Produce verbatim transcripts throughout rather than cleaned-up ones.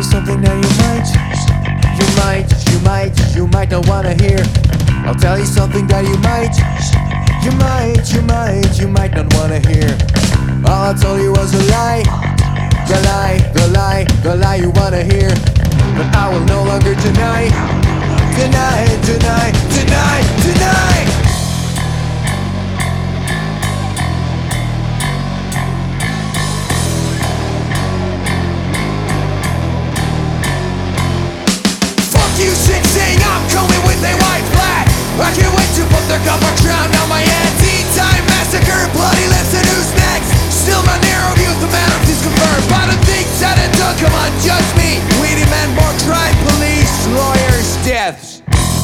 you something that you might, you might, you might, you might not wanna hear. I'll tell you something that you might, you might, you might, you might not wanna hear. All I told you was a lie, the lie, the lie, the lie you wanna hear. But I will no longer deny, deny, deny, deny, deny. You shit saying I'm coming with a white flag. I can't wait to put the copper crown on my head. Teen time massacre, bloody lips and who's next? Still my narrow view, the matter is confirmed. I don't think said and done, come on, judge me. We demand more crime, police, lawyers, deaths.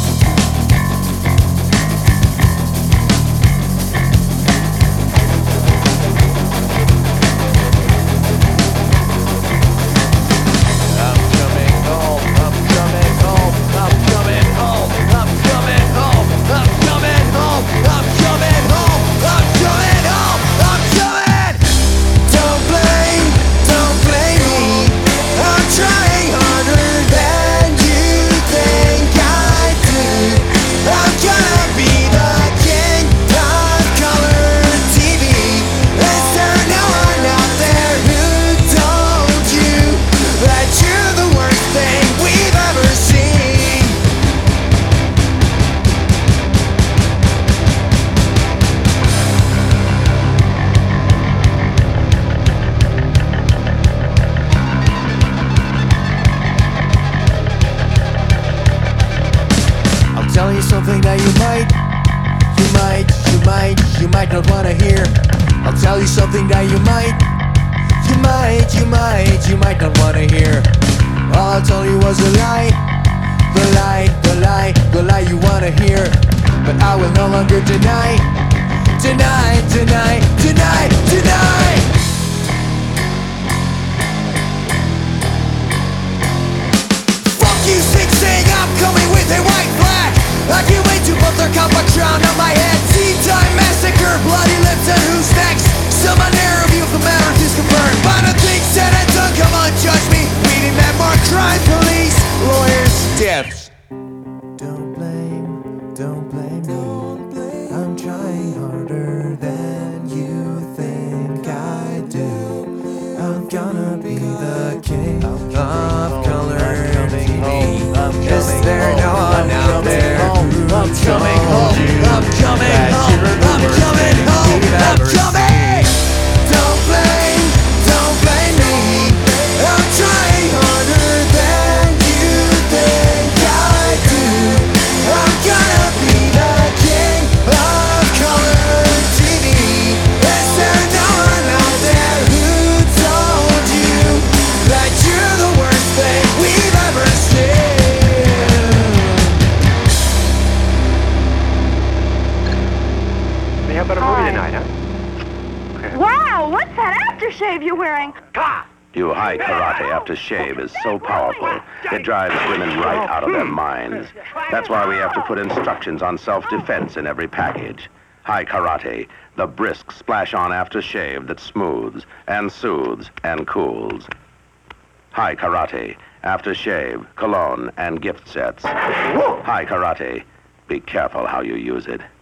Tell you something that you might, you might, you might, you might not wanna hear. I'll tell you something that you might, you might, you might, you might not wanna hear. All I told you was a lie, the lie, the lie, the lie you wanna hear. But I will no longer deny, deny, deny, deny, deny. Fuck you, six saying I'm coming with a white flag. I can't wait to put their copper crown on my head. Teen time massacre, bloody lips and who's next? Still my narrow view of the matter is confirmed. Final things said and done, come on, judge me. We demand more crime, police, lawyers, deaths. Don't blame, don't blame me. I'm trying harder than you think I do. I'm gonna be the king of color T V. Is there no one out there? I'm coming home, I'm coming home, I'm coming home, I'm coming! Don't blame, don't blame me. I'm trying harder than you think I do. I'm gonna be the king of color T V. Is there no one out there who told you that you're the worst thing we've ever seen? How about a movie tonight, huh? Wow, what's that aftershave you're wearing? New High Karate Aftershave is so powerful, it drives women right out of their minds. That's why we have to put instructions on self-defense in every package. High Karate, the brisk splash-on aftershave that smooths and soothes and cools. High Karate, aftershave, cologne, and gift sets. High Karate, be careful how you use it.